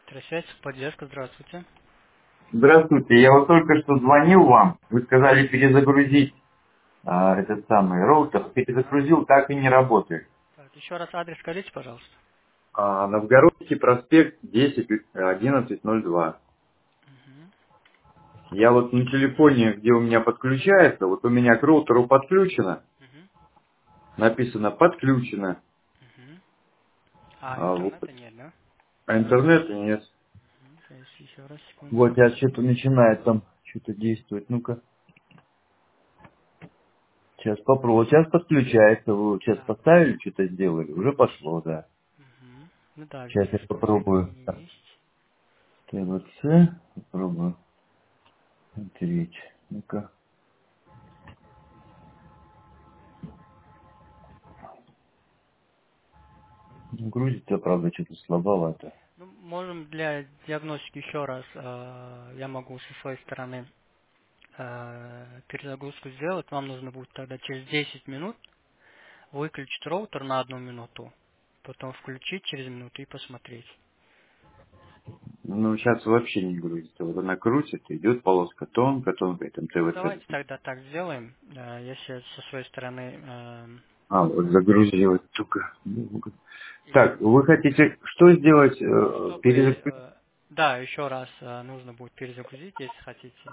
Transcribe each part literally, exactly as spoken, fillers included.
Связь, поддержка, здравствуйте. Здравствуйте, я вот только что звонил вам. Вы сказали перезагрузить а, этот самый роутер. Ага. Перезагрузил, так и не работает. Так, еще раз адрес скажите, пожалуйста. А, Новгородский проспект десять одиннадцать ноль два. Угу. Я вот на телефоне, где у меня подключается, вот у меня к роутеру подключено, Угу. написано подключено, Угу. А а, вот, интернета нет, да? а интернета нет. Угу. Сейчас еще раз, Вот секундочку. сейчас что-то начинает там что-то действовать. Ну-ка, сейчас попробую. Вот сейчас подключается, вы вот сейчас Так. поставили, что-то сделали, уже пошло, да. Угу. Ну да, Сейчас здесь я что попробую. соединение есть. ТВЦ. Попробую смотреть. Ну-ка. Ну, грузится, правда, что-то слабовато. Ну, можем для диагностики еще раз, э, я могу со своей стороны э, перезагрузку сделать. Вам нужно будет тогда через десять минут выключить роутер на одну минуту, потом включить через минуту и посмотреть. Ну, сейчас вообще не грузится. Вот она крутит, идет полоска тонко, тонко, и там Ну, ТВЦ. давайте тогда так сделаем. Э, Я сейчас со своей стороны... эм, А, вот загрузилась, только. Ну-ка. и Так, вы хотите что сделать? Э, чтобы... Перезагрузить? э, Да, еще раз э, нужно будет перезагрузить, если хотите.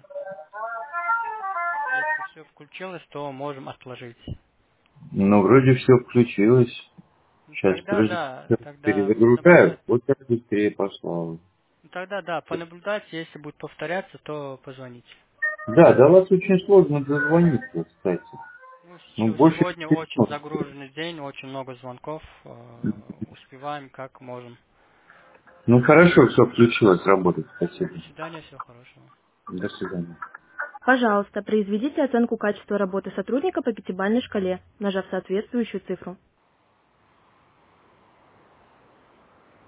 Если все включилось, то можем отложить. Ну, вроде все включилось. Ну, Сейчас, тогда подожди, да, тогда перезагружаю. понаблюдать. Вот так быстрее пошло. Ну, тогда да, понаблюдать, если будет повторяться, то позвоните. Да, до вас очень сложно дозвониться, кстати. Ну, Ну, сечё- больше сегодня очень пятисот. загруженный день, очень много звонков. э, Успеваем как можем. Ну, хорошо, все включилось, работает. Все, Спасибо. до свидания, всего хорошего. До свидания. Пожалуйста, произведите оценку качества работы сотрудника по пятибалльной шкале, нажав соответствующую цифру.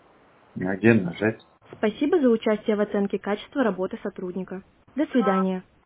А где нажать? Спасибо за участие в оценке качества работы сотрудника. До свидания.